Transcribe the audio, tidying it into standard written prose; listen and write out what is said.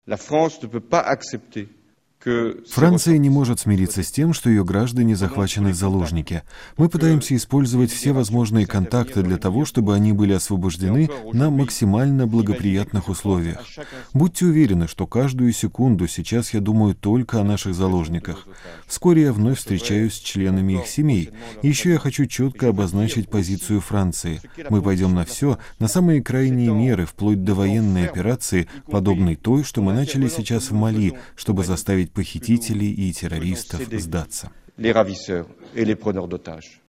Франция не может смириться с тем, что ее граждане захвачены в заложники. Мы пытаемся использовать все возможные контакты для того, чтобы они были освобождены на максимально благоприятных условиях. Будьте уверены, что каждую секунду сейчас я думаю только о наших заложниках. Вскоре я вновь встречаюсь с членами их семей. И еще я хочу четко обозначить позицию Франции. Мы пойдем на все, на самые крайние меры, вплоть до военной операции, подобной той, что мы начали сейчас в Мали, чтобы заставить похитителей и террористов сдаться.